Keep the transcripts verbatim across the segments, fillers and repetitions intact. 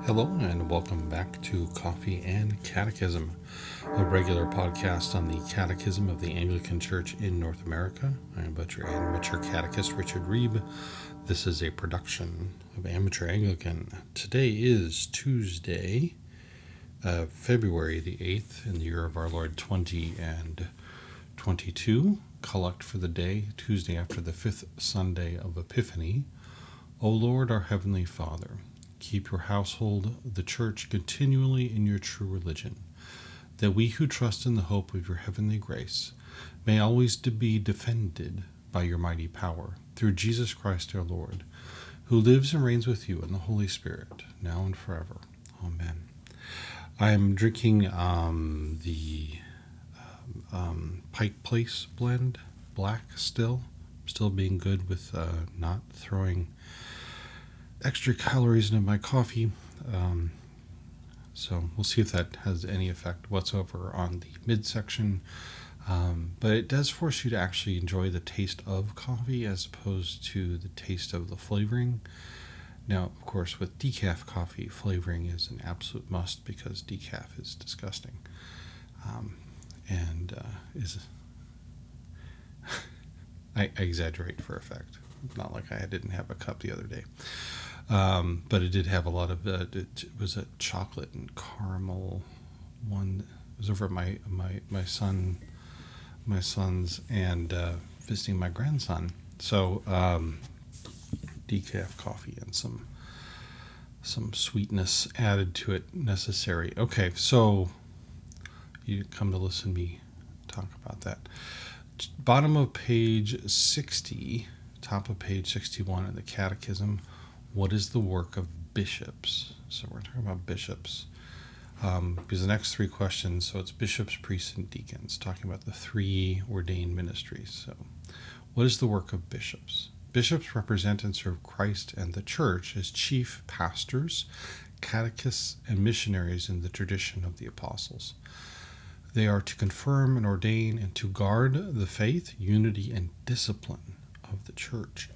Hello and welcome back to Coffee and Catechism, a regular podcast on the Catechism of the Anglican Church in North America. I am your amateur catechist Richard Reeb. This is a production of Amateur Anglican. Today is Tuesday, uh, February the eighth, in the year of our Lord twenty twenty-two. Collect for the day, Tuesday after the fifth Sunday of Epiphany. O Lord, our Heavenly Father, keep your household, the Church, continually in your true religion, that we who trust in the hope of your heavenly grace may always be defended by your mighty power, through Jesus Christ our Lord, who lives and reigns with you in the Holy Spirit, now and forever. Amen. I am drinking um, the um, Pike Place blend, black still, still being good with uh, not throwing extra calories into my coffee. Um, so we'll see if that has any effect whatsoever on the midsection. Um, but it does force you to actually enjoy the taste of coffee as opposed to the taste of the flavoring. Now, of course, with decaf coffee, flavoring is an absolute must because decaf is disgusting. Um, and uh, is I, I exaggerate for effect. Not like I didn't have a cup the other day. Um, but it did have a lot of, uh, it was a chocolate and caramel one. It was over at my, my, my son, my son's and uh, visiting my grandson. So um, decaf coffee and some, some sweetness added to it necessary. Okay, so you come to listen to me talk about that. Bottom of page sixty, top of page sixty-one in the Catechism. What is the work of bishops? So we're talking about bishops. Um, because the next three questions, so it's bishops, priests, and deacons, talking about the three ordained ministries. So what is the work of bishops? Bishops represent and serve Christ and the Church as chief pastors, catechists, and missionaries in the tradition of the apostles. They are to confirm and ordain and to guard the faith, unity, and discipline of the Church.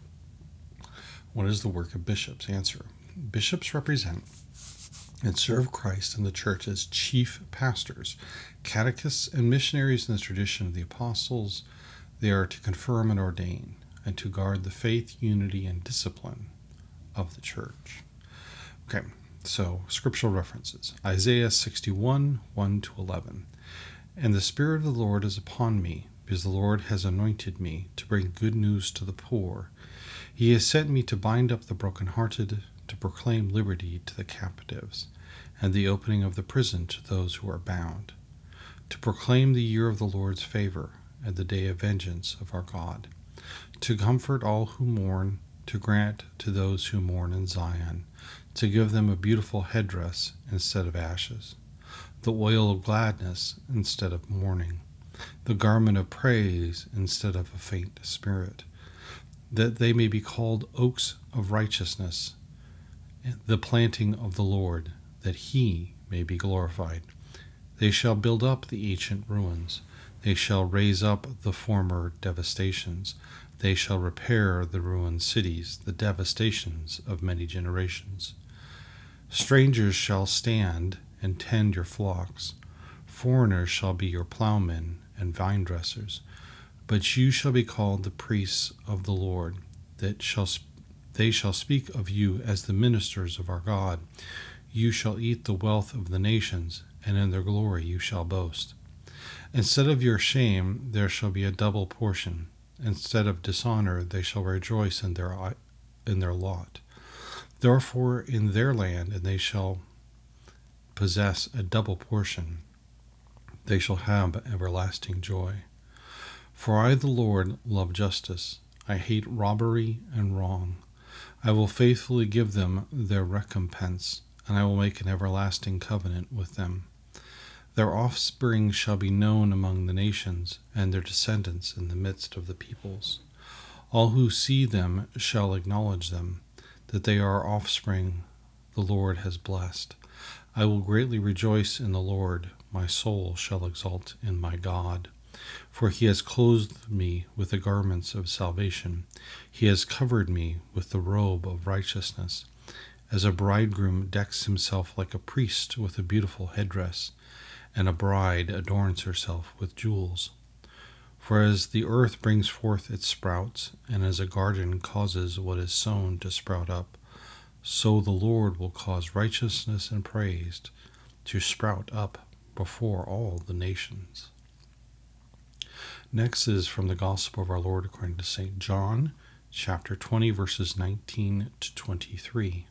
What is the work of bishops? Answer. Bishops represent and serve Christ and the Church as chief pastors, catechists, and missionaries in the tradition of the apostles. They are to confirm and ordain and to guard the faith, unity, and discipline of the Church. Okay, so scriptural references. Isaiah sixty-one, one to eleven. And the Spirit of the Lord is upon me, because the Lord has anointed me to bring good news to the poor. He has sent me to bind up the brokenhearted, to proclaim liberty to the captives, and the opening of the prison to those who are bound, to proclaim the year of the Lord's favor and the day of vengeance of our God, to comfort all who mourn, to grant to those who mourn in Zion, to give them a beautiful headdress instead of ashes, the oil of gladness instead of mourning, the garment of praise instead of a faint spirit, that they may be called oaks of righteousness, the planting of the Lord, that he may be glorified. They shall build up the ancient ruins. They shall raise up the former devastations. They shall repair the ruined cities, the devastations of many generations. Strangers shall stand and tend your flocks. Foreigners shall be your plowmen and vine dressers. But you shall be called the priests of the Lord, that shall sp- they shall speak of you as the ministers of our God. You shall eat the wealth of the nations, and in their glory you shall boast. Instead of your shame there shall be a double portion. Instead of dishonor they shall rejoice in their in their lot. Therefore in their land and they shall possess a double portion. They shall have everlasting joy. For I, the Lord, love justice. I hate robbery and wrong. I will faithfully give them their recompense, and I will make an everlasting covenant with them. Their offspring shall be known among the nations, and their descendants in the midst of the peoples. All who see them shall acknowledge them, that they are offspring the Lord has blessed. I will greatly rejoice in the Lord. My soul shall exult in my God. For he has clothed me with the garments of salvation. He has covered me with the robe of righteousness. as a bridegroom decks himself like a priest with a beautiful headdress, and a bride adorns herself with jewels. For as the earth brings forth its sprouts, and as a garden causes what is sown to sprout up, so the Lord will cause righteousness and praise to sprout up before all the nations. Next is from the Gospel of our Lord according to Saint John, chapter twenty, verses nineteen to twenty-three.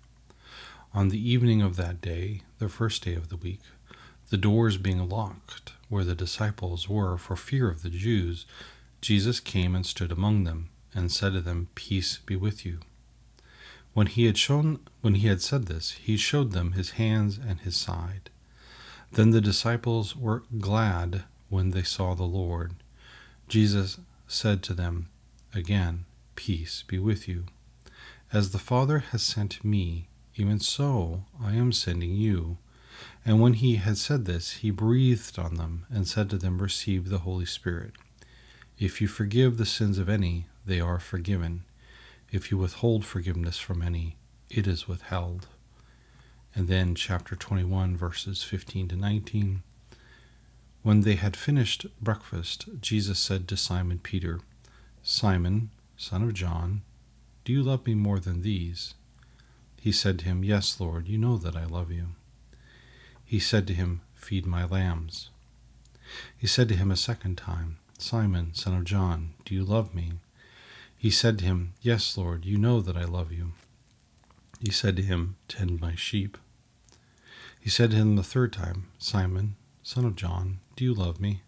On the evening of that day, the first day of the week, the doors being locked where the disciples were for fear of the Jews, Jesus came and stood among them, and said to them, "Peace be with you." When he had shown, when he had said this, he showed them his hands and his side. Then the disciples were glad when they saw the Lord. Jesus said to them again, "Peace be with you. As the Father has sent me, even so I am sending you." And when he had said this, he breathed on them and said to them, "Receive the Holy Spirit. If you forgive the sins of any, they are forgiven. If you withhold forgiveness from any, it is withheld." And then chapter twenty-one, verses fifteen to nineteen. When they had finished breakfast, Jesus said to Simon Peter, "Simon, son of John, do you love me more than these?" He said to him, "Yes, Lord, you know that I love you." He said to him, "Feed my lambs." He said to him a second time, "Simon, son of John, do you love me?" He said to him, "Yes, Lord, you know that I love you." He said to him, "Tend my sheep." He said to him the third time, "Simon, son of John, do you love me?"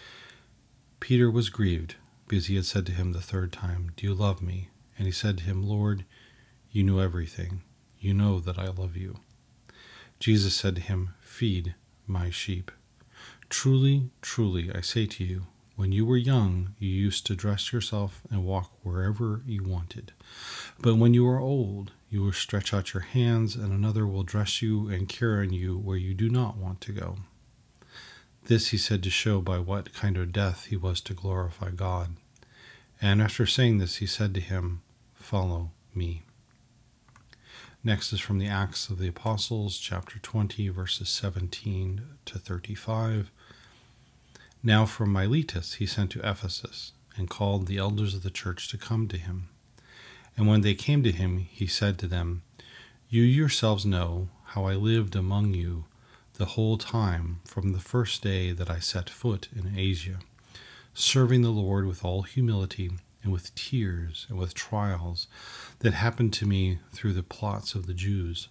Peter was grieved, because he had said to him the third time, "Do you love me?" And he said to him, "Lord, you know everything. You know that I love you." Jesus said to him, "Feed my sheep. Truly, truly, I say to you, when you were young, you used to dress yourself and walk wherever you wanted. But when you are old, you will stretch out your hands, and another will dress you and carry you where you do not want to go." This he said to show by what kind of death he was to glorify God. And after saying this, he said to him, "Follow me." Next is from the Acts of the Apostles, chapter twenty, verses seventeen to thirty-five. Now from Miletus he sent to Ephesus, and called the elders of the church to come to him. And when they came to him, he said to them, "You yourselves know how I lived among you the whole time from the first day that I set foot in Asia, serving the Lord with all humility and with tears and with trials that happened to me through the plots of the Jews.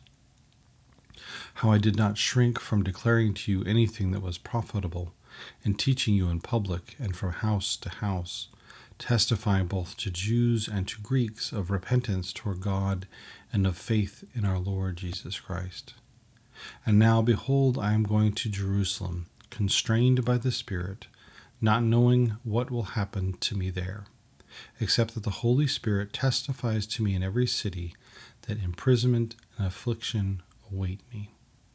How I did not shrink from declaring to you anything that was profitable, and teaching you in public and from house to house, testifying both to Jews and to Greeks of repentance toward God and of faith in our Lord Jesus Christ. And now, behold, I am going to Jerusalem, constrained by the Spirit, not knowing what will happen to me there, except that the Holy Spirit testifies to me in every city that imprisonment and affliction await me.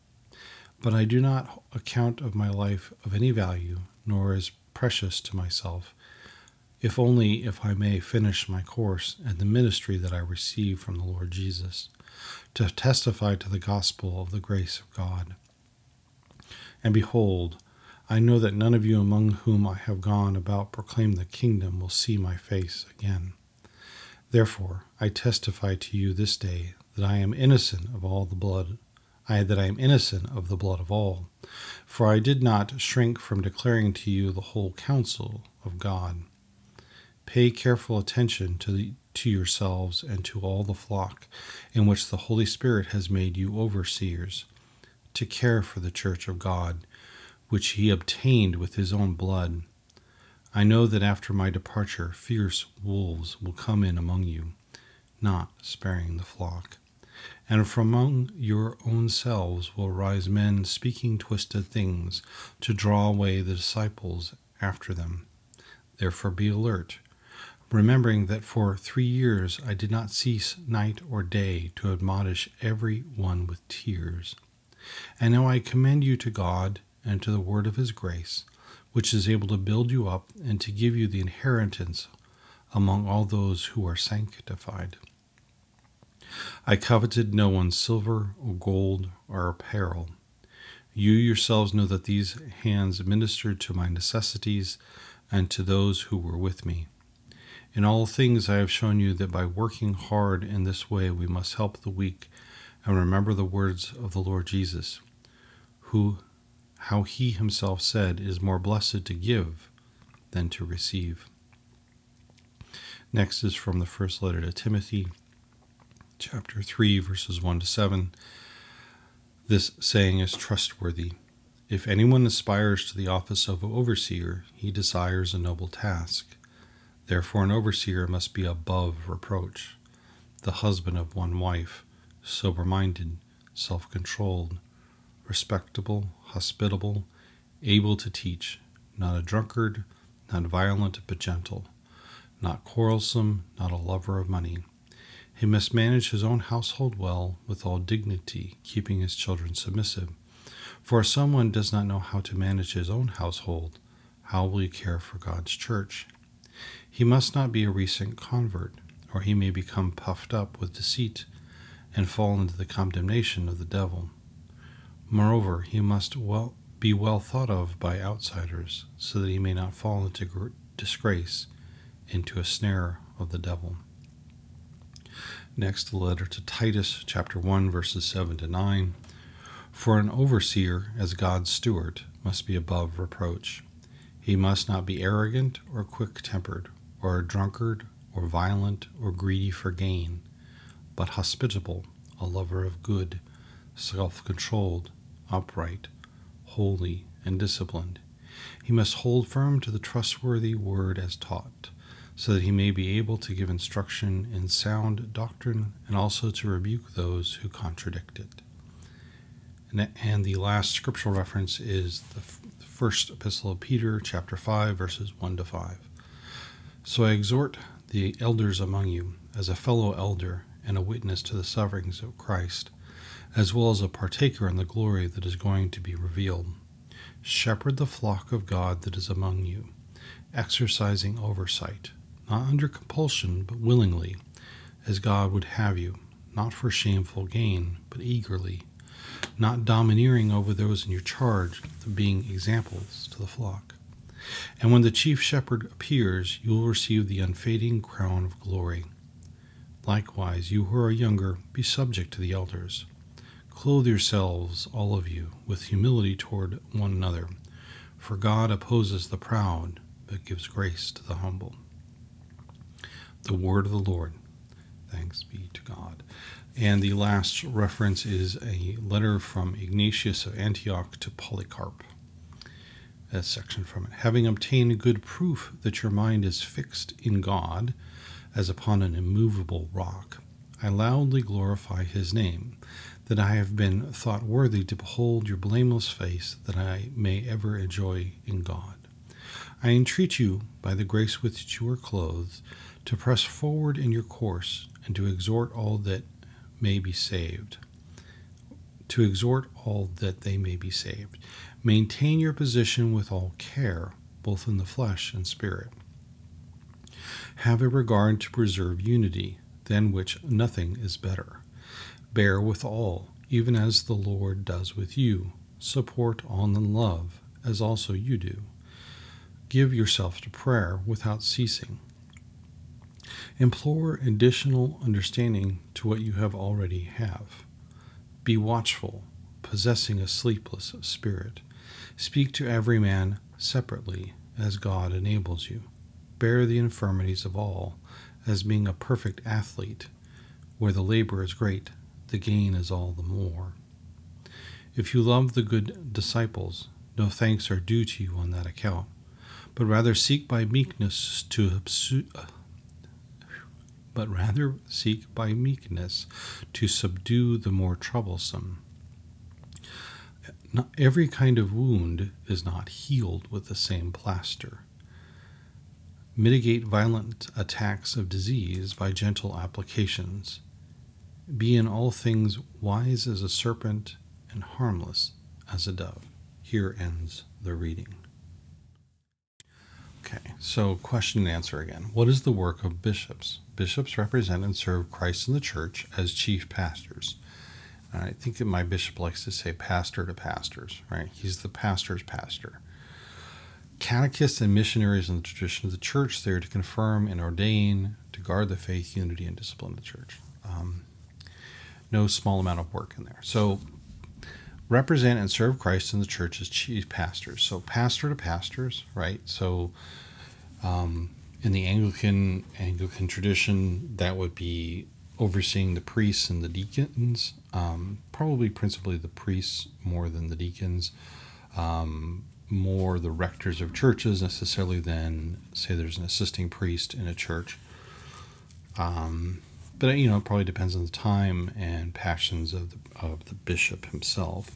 But I do not account of my life of any value, nor as precious to myself, if only if I may finish my course and the ministry that I receive from the Lord Jesus, to testify to the gospel of the grace of God. And behold, I know that none of you among whom I have gone about proclaim the kingdom will see my face again. Therefore, I testify to you this day that I am innocent of all the blood, I that I am innocent of the blood of all, for I did not shrink from declaring to you the whole counsel of God. Pay careful attention to the, to yourselves and to all the flock, in which the Holy Spirit has made you overseers, to care for the church of God, which he obtained with his own blood. I know that after my departure fierce wolves will come in among you, not sparing the flock. And from among your own selves will rise men speaking twisted things to draw away the disciples after them. Therefore be alert, remembering that for three years I did not cease night or day to admonish every one with tears. And now I commend you to God and to the word of his grace, which is able to build you up and to give you the inheritance among all those who are sanctified. I coveted no one's silver or gold or apparel. You yourselves know that these hands ministered to my necessities and to those who were with me. In all things I have shown you that by working hard in this way we must help the weak and remember the words of the Lord Jesus, who, how he himself said, is more blessed to give than to receive. Next is from the first letter to Timothy, chapter three, verses one to seven. This saying is trustworthy. If anyone aspires to the office of overseer, he desires a noble task. Therefore an overseer must be above reproach, the husband of one wife, sober-minded, self-controlled, respectable, hospitable, able to teach, not a drunkard, not violent but gentle, not quarrelsome, not a lover of money. He must manage his own household well, with all dignity, keeping his children submissive. For if someone does not know how to manage his own household, how will he care for God's church? He must not be a recent convert, or he may become puffed up with deceit and fall into the condemnation of the devil. Moreover, he must well be well thought of by outsiders, so that he may not fall into disgrace, into a snare of the devil. Next, the letter to Titus, chapter one, verses seven to nine. For an overseer, as God's steward, must be above reproach. He must not be arrogant or quick-tempered, or a drunkard, or violent, or greedy for gain, but hospitable, a lover of good, self-controlled, upright, holy, and disciplined. He must hold firm to the trustworthy word as taught, so that he may be able to give instruction in sound doctrine and also to rebuke those who contradict it. And, and the last scriptural reference is the f- first epistle of Peter, chapter five, verses one to five. So I exhort the elders among you, as a fellow elder and a witness to the sufferings of Christ, as well as a partaker in the glory that is going to be revealed. Shepherd the flock of God that is among you, exercising oversight, not under compulsion, but willingly, as God would have you, not for shameful gain, but eagerly, not domineering over those in your charge, but being examples to the flock. And when the chief shepherd appears, you will receive the unfading crown of glory. Likewise, you who are younger, be subject to the elders. Clothe yourselves, all of you, with humility toward one another, for God opposes the proud, but gives grace to the humble. The word of the Lord. Thanks be to God. And the last reference is a letter from Ignatius of Antioch to Polycarp. A section from it. Having obtained good proof that your mind is fixed in God, as upon an immovable rock, I loudly glorify his name, that I have been thought worthy to behold your blameless face, that I may ever enjoy in God. I entreat you, by the grace with which you are clothed, to press forward in your course, and to exhort all that may be saved. To exhort all that they may be saved. Maintain your position with all care, both in the flesh and spirit. Have a regard to preserve unity, than which nothing is better. Bear with all, even as the Lord does with you. Support all in love, as also you do. Give yourself to prayer without ceasing. Implore additional understanding to what you have already have. Be watchful, possessing a sleepless spirit. Speak to every man separately, as God enables you. Bear the infirmities of all, as being a perfect athlete. Where the labor is great, the gain is all the more. If you love the good disciples, no thanks are due to you on that account, but rather seek by meekness to absu- but rather seek by meekness to subdue the more troublesome. Not every kind of wound is not healed with the same plaster. Mitigate violent attacks of disease by gentle applications. Be in all things wise as a serpent and harmless as a dove. Here ends the reading. Okay, so question and answer again. What is the work of bishops? bishops represent and serve Christ in the church as chief pastors. And I think that my bishop likes to say pastor to pastors, right? He's the pastor's pastor. Catechists and missionaries in the tradition of the church, there to confirm and ordain, to guard the faith, unity, and discipline of the church. Um, no small amount of work in there. So, represent and serve Christ in the church as chief pastors. So, pastor to pastors, right? So, um, in the Anglican Anglican tradition, that would be overseeing the priests and the deacons, um, probably principally the priests more than the deacons, um, more the rectors of churches necessarily than, say, there's an assisting priest in a church. Um, but, you know, it probably depends on the time and passions of the, of the bishop himself.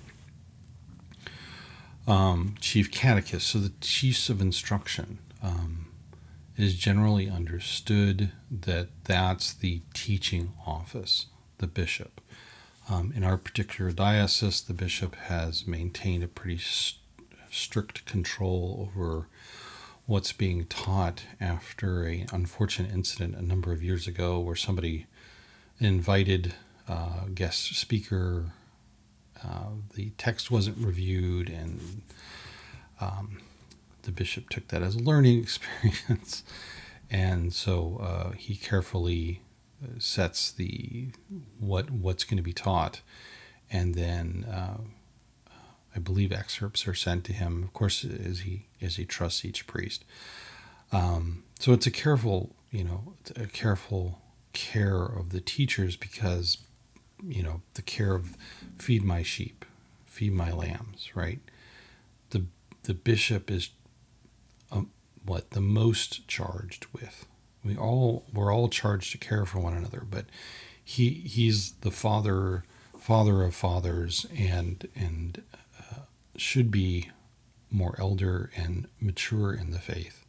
Um, chief catechist, so the chiefs of instruction. Um, It is generally understood that that's the teaching office, the bishop. Um, in our particular diocese, the bishop has maintained a pretty st- strict control over what's being taught after an unfortunate incident a number of years ago where somebody invited uh, guest speaker. Uh, the text wasn't reviewed, and um, the bishop took that as a learning experience, and so uh, he carefully sets the what what's going to be taught, and then uh, I believe excerpts are sent to him. Of course, as he as he trusts each priest. Um, so it's a careful, you know, a careful care of the teachers because, you know, the care of feed my sheep, feed my lambs, right? The the bishop is Um, what the most charged with. We all we're all charged to care for one another, but he he's the father father of fathers and and uh, should be more elder and mature in the faith.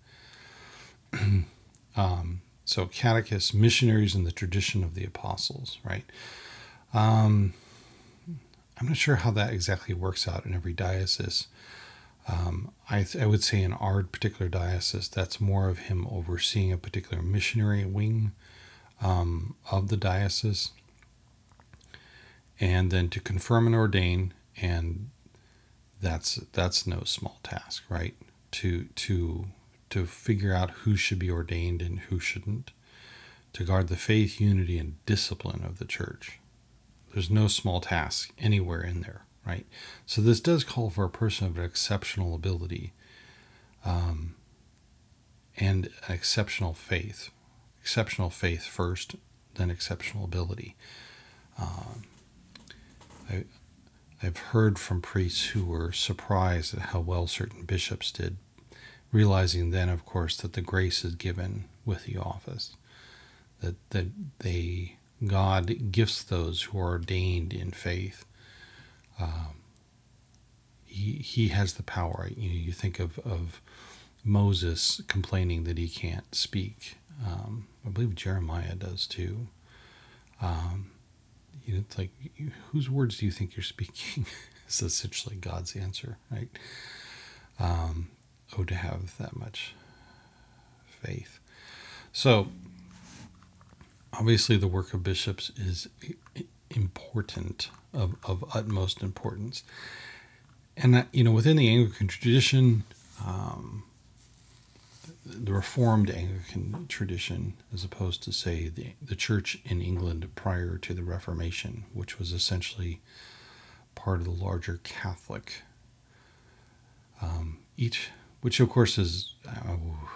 um, so catechists, missionaries in the tradition of the apostles, right? Um, I'm not sure how that exactly works out in every diocese. Um, I, th- I would say in our particular diocese, that's more of him overseeing a particular missionary wing um, of the diocese, and then to confirm and ordain, and that's that's no small task, right? To to to figure out who should be ordained and who shouldn't, to guard the faith, unity, and discipline of the church. There's no small task anywhere in there. Right, so this does call for a person of exceptional ability, um, and exceptional faith. Exceptional faith first, then exceptional ability. Um, I, I've heard from priests who were surprised at how well certain bishops did, realizing then, of course, that the grace is given with the office, that that they God gifts those who are ordained in faith. Um, he he has the power. You know, you think of, of Moses complaining that he can't speak. Um, I believe Jeremiah does too. Um, you know, it's like, whose words do you think you're speaking? Is essentially God's answer, right? Um, oh, to have that much faith. So, obviously, the work of bishops is important, of, of utmost importance. And that, you know, within the Anglican tradition, um, the Reformed Anglican tradition, as opposed to, say, the the Church in England prior to the Reformation, which was essentially part of the larger Catholic, um, each, which of course is, uh,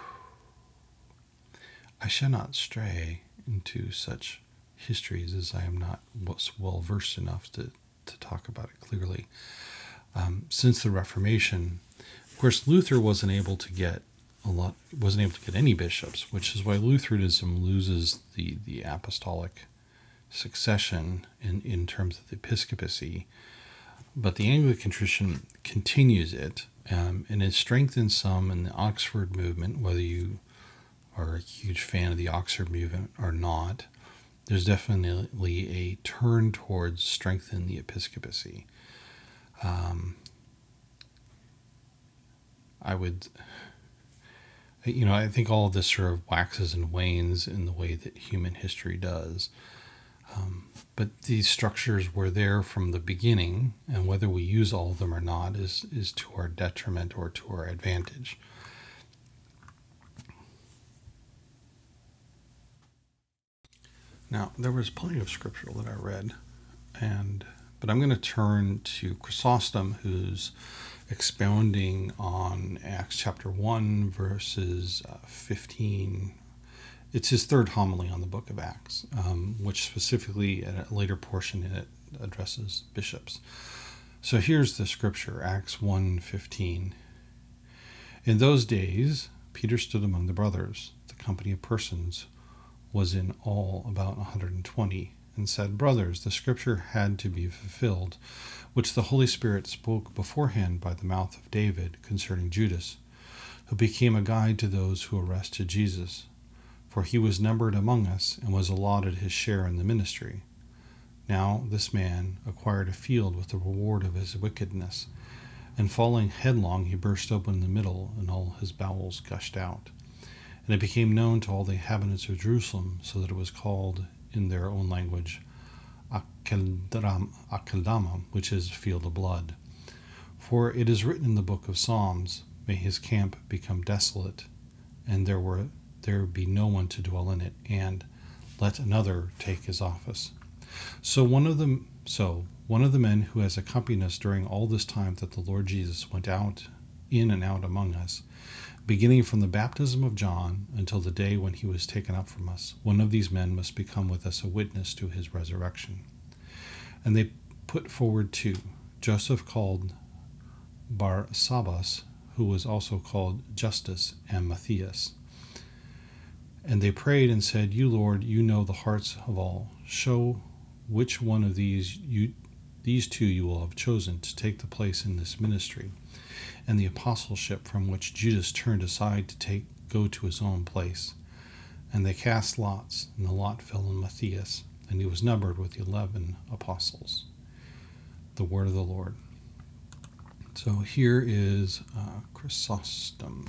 I shall not stray into such histories as I am not well versed enough to to talk about it clearly. Um, since the Reformation, of course, Luther wasn't able to get a lot, wasn't able to get any bishops, which is why Lutheranism loses the, the apostolic succession in, in terms of the episcopacy. But the Anglican tradition continues it, um, and it strengthens some in the Oxford movement, whether you are a huge fan of the Oxford movement or not. There's definitely a turn towards strengthening the episcopacy. Um, I would, You know, I think all of this sort of waxes and wanes in the way that human history does. Um, but these structures were there from the beginning, and whether we use all of them or not is, is to our detriment or to our advantage. Now, there was plenty of scripture that I read, and but I'm going to turn to Chrysostom, who's expounding on Acts chapter one, verses uh, fifteen. It's his third homily on the book of Acts, um, which specifically at a later portion in it addresses bishops. So here's the scripture, Acts one fifteen. In those days, Peter stood among the brothers. The company of persons was in all about one hundred twenty, and said, Brothers, the scripture had to be fulfilled, which the Holy Spirit spoke beforehand by the mouth of David concerning Judas, who became a guide to those who arrested Jesus. For he was numbered among us, and was allotted his share in the ministry. Now this man acquired a field with the reward of his wickedness, and falling headlong he burst open in the middle, and all his bowels gushed out. And it became known to all the inhabitants of Jerusalem, so that it was called in their own language Akeldama, which is field of blood. For it is written in the book of Psalms, May his camp become desolate, and there were there be no one to dwell in it, and let another take his office. So one of the so one of the men who has accompanied us during all this time that the Lord Jesus went out in and out among us, beginning from the baptism of John until the day when he was taken up from us, one of these men must become with us a witness to his resurrection. And they put forward two, Joseph called Barsabbas, who was also called Justus, and Matthias. And they prayed and said, You, Lord, you know the hearts of all. Show which one of these you these two you will have chosen to take the place in this ministry, and the apostleship from which Judas turned aside to take go to his own place. And they cast lots, and the lot fell on Matthias, and he was numbered with the eleven apostles. The word of the Lord. So here is uh, Chrysostom.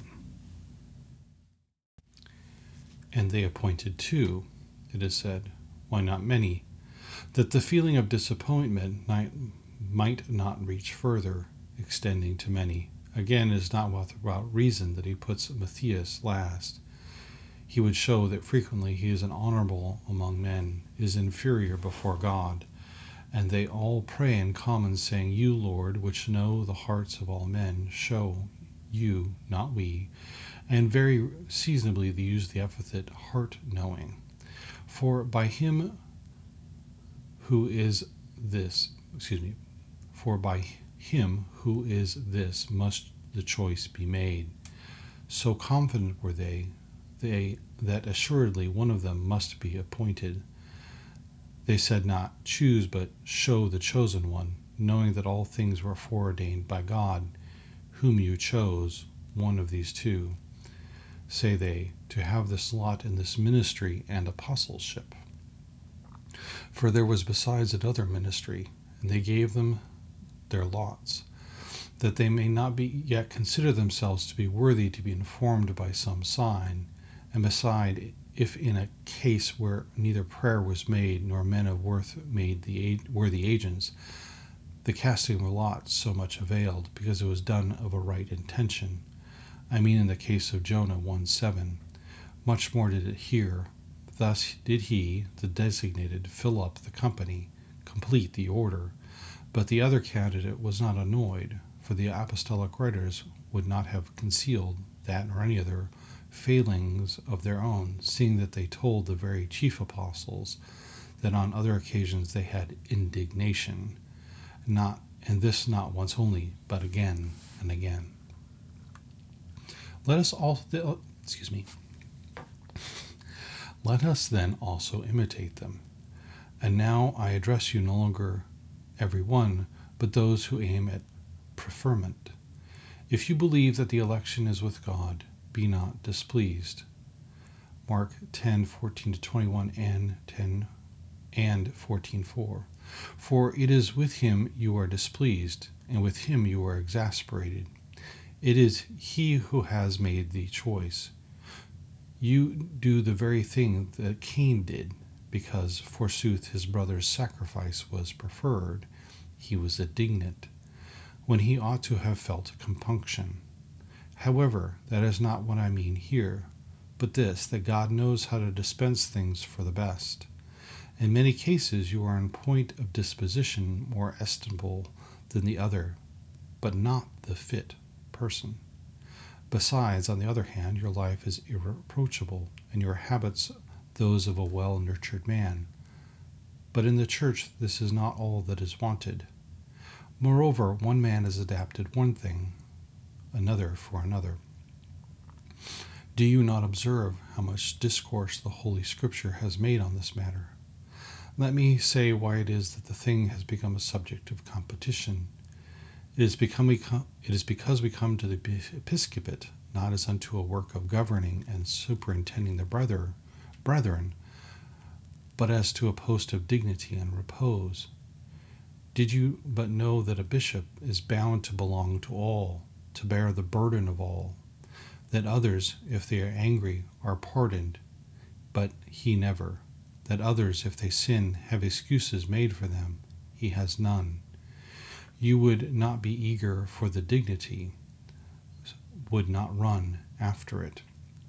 And they appointed two, it is said, why not many, that the feeling of disappointment might, might not reach further, extending to many. Again, it is not without reason that he puts Matthias last. He would show that frequently he is an honorable among men, is inferior before God, and they all pray in common, saying, You, Lord, which know the hearts of all men, show you, not we, and very seasonably they use the epithet heart-knowing. For by him who is this, excuse me, for by him who is this must the choice be made. So confident were they, they that assuredly one of them must be appointed. They said not, choose, but show the chosen one, knowing that all things were foreordained by God, whom you chose, one of these two, say they, to have this lot in this ministry and apostleship. For there was besides another ministry, and they gave them their lots, that they may not be yet consider themselves to be worthy to be informed by some sign, and beside, if in a case where neither prayer was made nor men of worth made the worthy agents, the casting of lots so much availed, because it was done of a right intention. I mean in the case of Jonah one seven, much more did it here. Thus did he, the designated, fill up the company, complete the order. But the other candidate was not annoyed, for the apostolic writers would not have concealed that or any other failings of their own, seeing that they told the very chief apostles that on other occasions they had indignation, not and this not once only, but again and again. Let us also, excuse me, let us then also imitate them. And now I address you no longer every one, but those who aim at preferment. If you believe that the election is with God, be not displeased. Mark ten fourteen to twenty-one and ten and fourteen four. For it is with him you are displeased, and with him you are exasperated. It is he who has made the choice. You do the very thing that Cain did, because, forsooth, his brother's sacrifice was preferred. He was indignant, when he ought to have felt compunction. However, that is not what I mean here, but this, that God knows how to dispense things for the best. In many cases you are in point of disposition more estimable than the other, but not the fit person. Besides, on the other hand, your life is irreproachable, and your habits those of a well-nurtured man. But in the church this is not all that is wanted. Moreover, one man is adapted one thing, another for another. Do you not observe how much discourse the Holy Scripture has made on this matter? Let me say why it is that the thing has become a subject of competition. It is, become, it is because we come to the episcopate not as unto a work of governing and superintending the brother, brethren, but as to a post of dignity and repose. Did you but know that a bishop is bound to belong to all, to bear the burden of all, that others, if they are angry, are pardoned, but he never, that others, if they sin, have excuses made for them, he has none. You would not be eager for the dignity, would not run after it.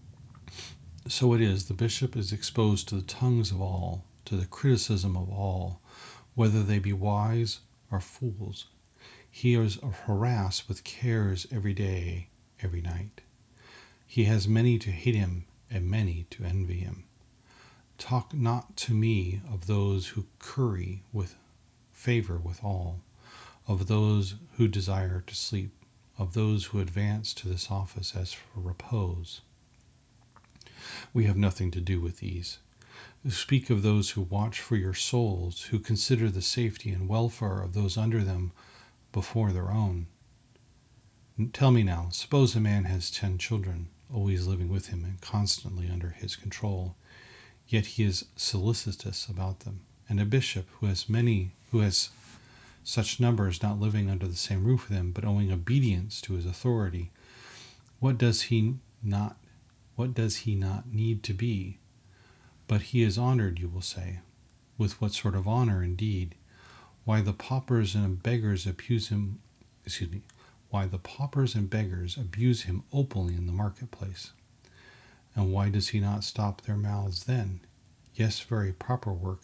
So it is, the bishop is exposed to the tongues of all, to the criticism of all, whether they be wise or fools. He is harassed with cares every day, every night. He has many to hate him and many to envy him. Talk not to me of those who curry with favor with all, of those who desire to sleep, of those who advance to this office as for repose. We have nothing to do with these. Speak of those who watch for your souls, who consider the safety and welfare of those under them before their own. Tell me now, suppose a man has ten children, always living with him and constantly under his control, yet he is solicitous about them, and a bishop who has many, who has such numbers not living under the same roof with him, but owing obedience to his authority. What does he not, what does he not need to be? But he is honored, you will say. With what sort of honor, indeed? Why the paupers and beggars abuse him, excuse me, why the paupers and beggars abuse him openly in the marketplace. And why does he not stop their mouths then? Yes, very proper work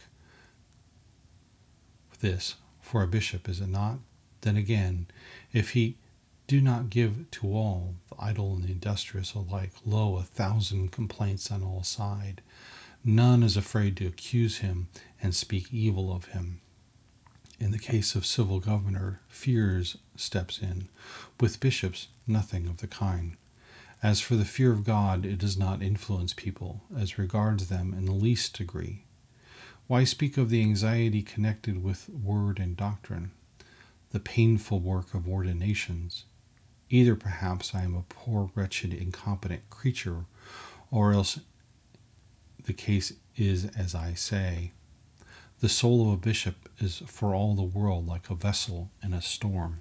this, for a bishop, is it not? Then again, if he do not give to all, the idle and the industrious alike, lo, a thousand complaints on all sides, none is afraid to accuse him and speak evil of him. In the case of civil governor, fears steps in. With bishops, nothing of the kind. As for the fear of God, it does not influence people, as regards them in the least degree. Why speak of the anxiety connected with word and doctrine, the painful work of ordinations? Either perhaps I am a poor, wretched, incompetent creature, or else the case is as I say. The soul of a bishop is for all the world like a vessel in a storm,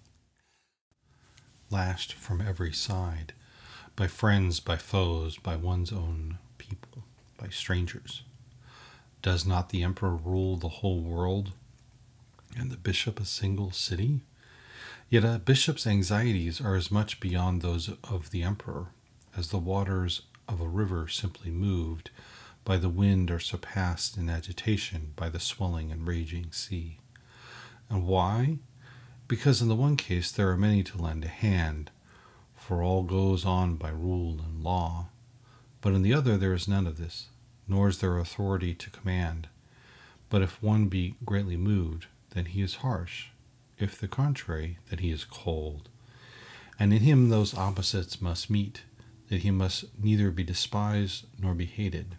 lashed from every side, by friends, by foes, by one's own people, by strangers. Does not the emperor rule the whole world, and the bishop a single city? Yet a bishop's anxieties are as much beyond those of the emperor as the waters of a river simply moved by the wind are surpassed in agitation by the swelling and raging sea. And why? Because in the one case there are many to lend a hand, for all goes on by rule and law, but in the other there is none of this, nor is there authority to command. But if one be greatly moved, then he is harsh; if the contrary, then he is cold. And in him those opposites must meet, that he must neither be despised nor be hated.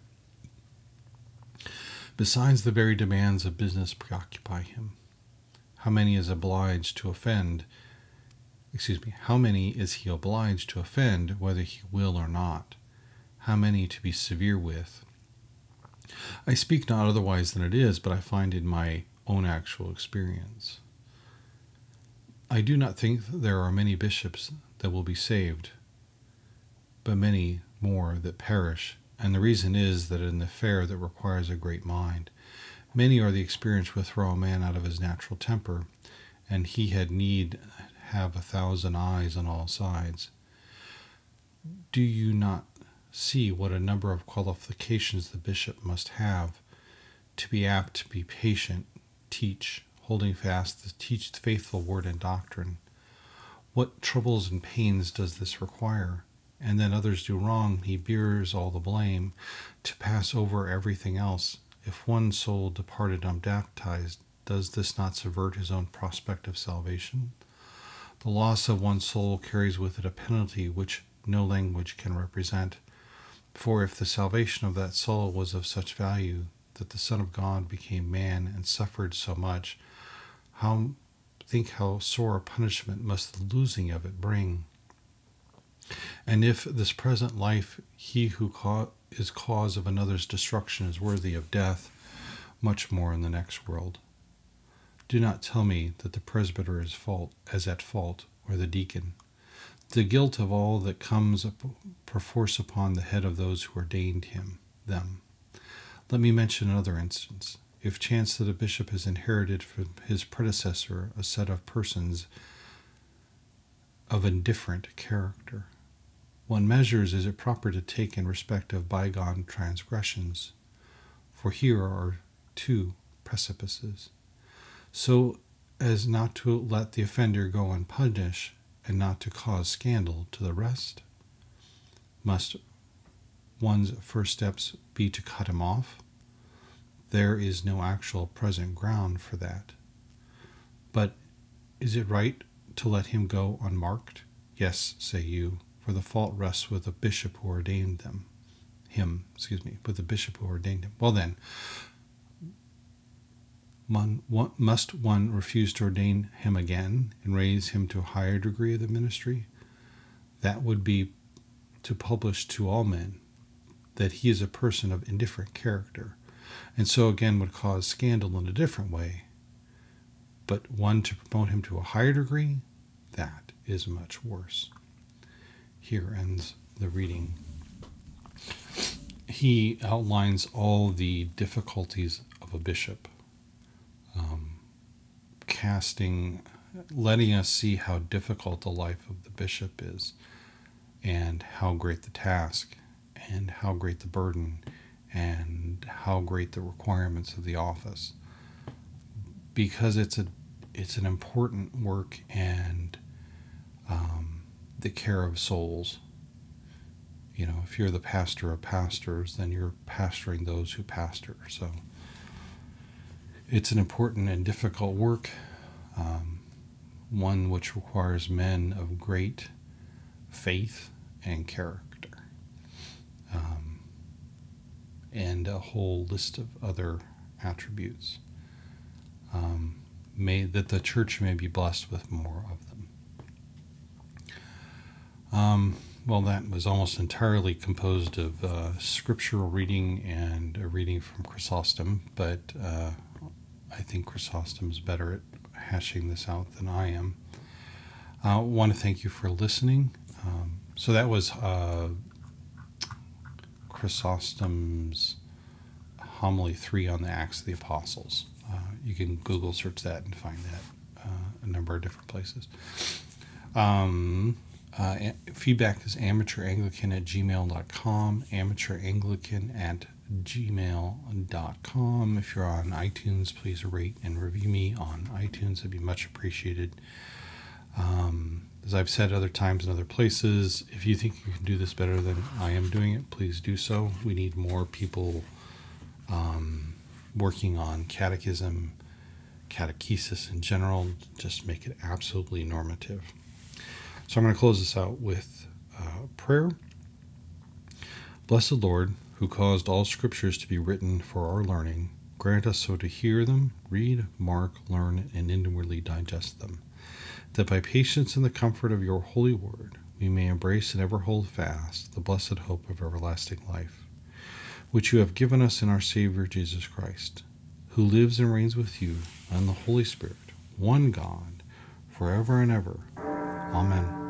Besides, the very demands of business preoccupy him. How many is obliged to offend, excuse me, how many is he obliged to offend, whether he will or not? How many to be severe with? I speak not otherwise than it is, but I find in my own actual experience. I do not think there are many bishops that will be saved, but many more that perish, and the reason is that in the affair that requires a great mind, many are the experience which throw a man out of his natural temper, and he had need have a thousand eyes on all sides. Do you not see what a number of qualifications the bishop must have to be apt to be patient, teach, holding fast the teach the faithful word and doctrine? What troubles and pains does this require? And then others do wrong, he bears all the blame, to pass over everything else. If one soul departed unbaptized, does this not subvert his own prospect of salvation? The loss of one soul carries with it a penalty which no language can represent. For if the salvation of that soul was of such value that the Son of God became man and suffered so much, how think how sore a punishment must the losing of it bring? And if this present life he who ca- is cause of another's destruction is worthy of death, much more in the next world. Do not tell me that the presbyter is fault as at fault, or the deacon. The guilt of all that comes perforce upon the head of those who ordained him, them. Let me mention another instance. If chance that a bishop has inherited from his predecessor a set of persons of indifferent character, one measures is it proper to take in respect of bygone transgressions, for here are two precipices, so as not to let the offender go unpunished, and not to cause scandal to the rest? Must one's first steps be to cut him off? There is no actual present ground for that. But is it right to let him go unmarked? Yes, say you, for the fault rests with the bishop who ordained them. Him, excuse me, with the bishop who ordained him. Well then, One, one, must one refuse to ordain him again and raise him to a higher degree of the ministry? That would be to publish to all men that he is a person of indifferent character, and so again would cause scandal in a different way. But one to promote him to a higher degree, that is much worse. Here ends the reading. He outlines all the difficulties of a bishop. Um, casting, letting us see how difficult the life of the bishop is, and how great the task, and how great the burden, and how great the requirements of the office. Because it's a, it's an important work, and um, the care of souls. You know, if you're the pastor of pastors, then you're pastoring those who pastor. So it's an important and difficult work, um, one which requires men of great faith and character, um, and a whole list of other attributes. Um, may that the church may be blessed with more of them. Um, well, that was almost entirely composed of uh, scriptural reading and a reading from Chrysostom, but uh, I think Chrysostom is better at hashing this out than I am. I uh, want to thank you for listening. Um, so that was uh, Chrysostom's homily three on the Acts of the Apostles. Uh, you can Google search that and find that uh, a number of different places. Um, uh, feedback is amateuranglican at gmail dot com, amateuranglican at gmail dot com. If you're on iTunes, please rate and review me on iTunes. It'd be much appreciated. Um, as I've said other times in other places, if you think you can do this better than I am doing it, please do so. We need more people um, working on catechism, catechesis in general, just make it absolutely normative. So I'm going to close this out with uh, prayer. Blessed Lord, who caused all scriptures to be written for our learning, grant us so to hear them, read, mark, learn, and inwardly digest them, that by patience and the comfort of your holy word we may embrace and ever hold fast the blessed hope of everlasting life, which you have given us in our Savior Jesus Christ, who lives and reigns with you and the Holy Spirit, one God, forever and ever. Amen.